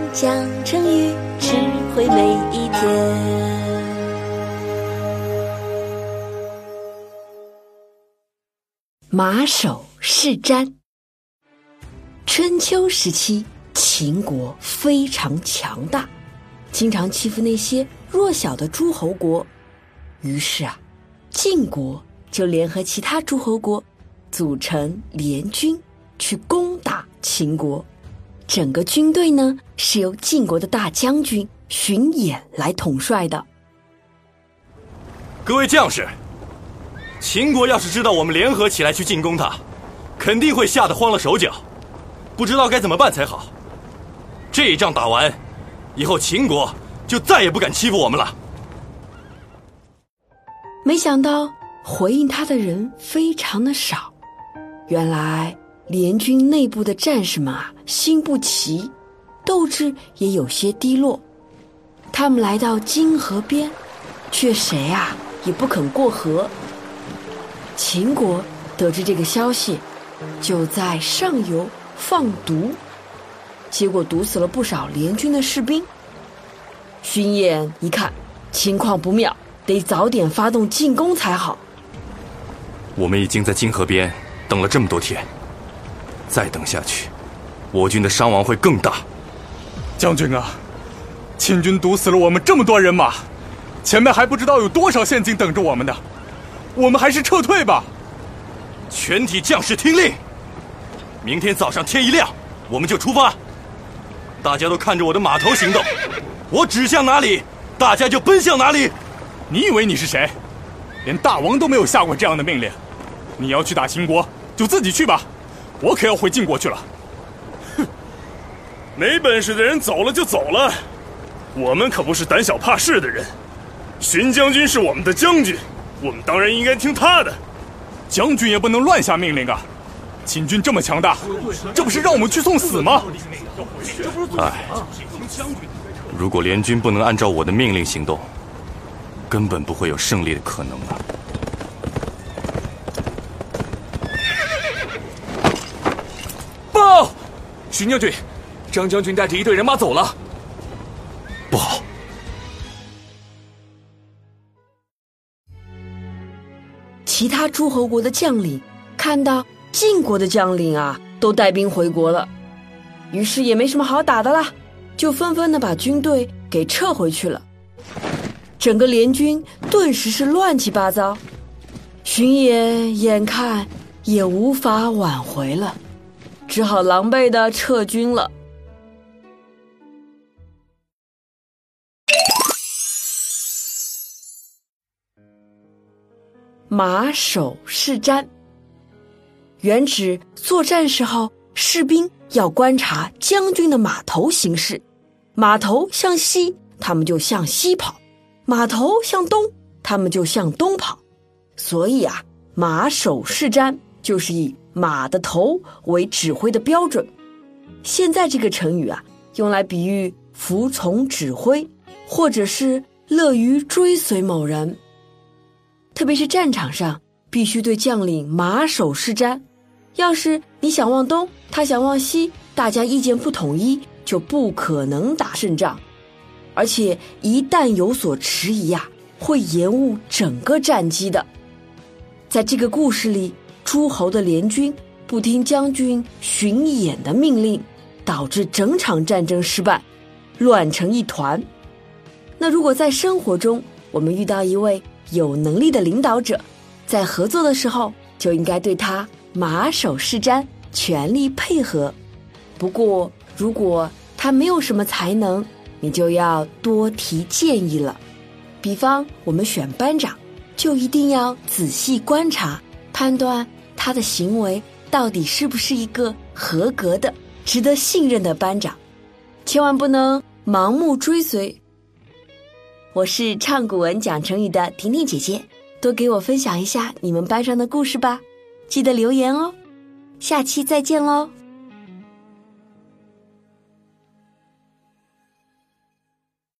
讲成语，智慧每一天。马首是瞻。春秋时期，秦国非常强大，经常欺负那些弱小的诸侯国。于是晋国就联合其他诸侯国，组成联军去攻打秦国。整个军队呢，是由晋国的大将军荀偃来统帅的。 各位将士，秦国要是知道我们联合起来去进攻他，肯定会吓得慌了手脚，不知道该怎么办才好。这一仗打完以后，秦国就再也不敢欺负我们了。 没想到回应他的人非常的少，原来联军内部的战士们心不齐，斗志也有些低落。他们来到泾河边，却谁也不肯过河。秦国得知这个消息，就在上游放毒，结果毒死了不少联军的士兵。荀偃一看情况不妙，得早点发动进攻才好。 我们已经在泾河边等了这么多天，再等下去，我军的伤亡会更大。 将军啊，秦军毒死了我们这么多人马，前面还不知道有多少陷阱等着我们的，我们还是撤退吧。 全体将士听令，明天早上天一亮，我们就出发。大家都看着我的马头行动，我指向哪里，大家就奔向哪里。 你以为你是谁？连大王都没有下过这样的命令。你要去打秦国，就自己去吧，我可要回晋国去了。 哼，没本事的人走了就走了，我们可不是胆小怕事的人。荀将军是我们的将军，我们当然应该听他的。 将军也不能乱下命令啊！秦军这么强大，这不是让我们去送死吗？ 如果联军不能按照我的命令行动，根本不会有胜利的可能啊！ 报，荀将军，张将军带着一队人马走了。 不好！ 其他诸侯国的将领看到晋国的将领都带兵回国了，于是也没什么好打的啦，就纷纷的把军队给撤回去了。整个联军顿时是乱七八糟，荀偃眼看也无法挽回了，只好狼狈的撤军了。马首是瞻，原指作战时候士兵要观察将军的马头行事，马头向西，他们就向西跑；马头向东，他们就向东跑。所以马首是瞻就是以马的头为指挥的标准。现在这个成语用来比喻服从指挥，或者是乐于追随某人。特别是战场上，必须对将领马首是瞻。要是你想往东，他想往西，大家意见不统一，就不可能打胜仗。而且一旦有所迟疑会延误整个战机的。在这个故事里，诸侯的联军不听将军荀偃的命令，导致整场战争失败，乱成一团。那如果在生活中，我们遇到一位有能力的领导者，在合作的时候就应该对他马首是瞻，全力配合。不过如果他没有什么才能，你就要多提建议了。比方我们选班长，就一定要仔细观察，判断他的行为到底是不是一个合格的、值得信任的班长，千万不能盲目追随。我是唱古文讲成语的婷婷姐姐，多给我分享一下你们班上的故事吧，记得留言哦。下期再见喽。